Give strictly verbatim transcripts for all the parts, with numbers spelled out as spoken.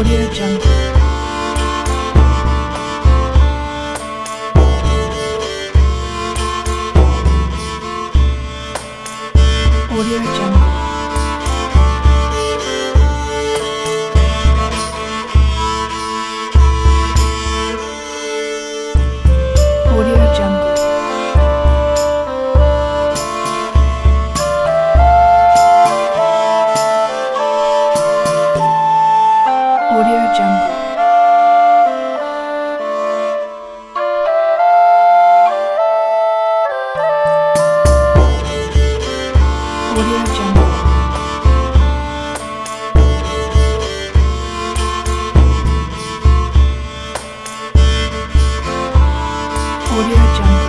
Audio Jungle. Audio Jungle. Audio Jungle. Audio Jungle. Audio Jungle. Audio Jungle.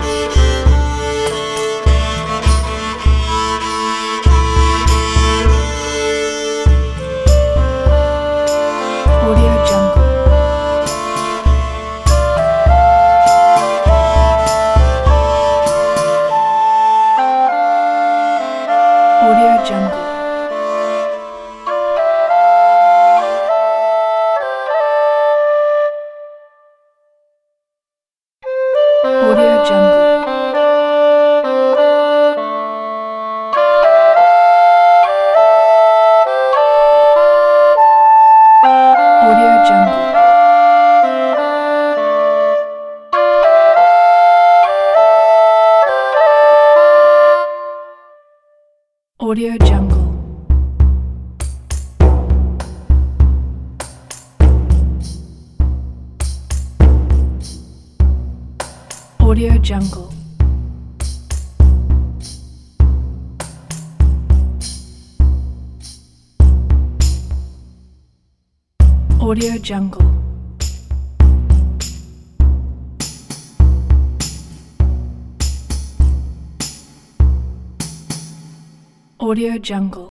Audio Jungle. Audio Jungle. Audio Jungle. Audio Jungle. Audio Jungle. Audio Jungle. Audio Jungle. Audio Jungle.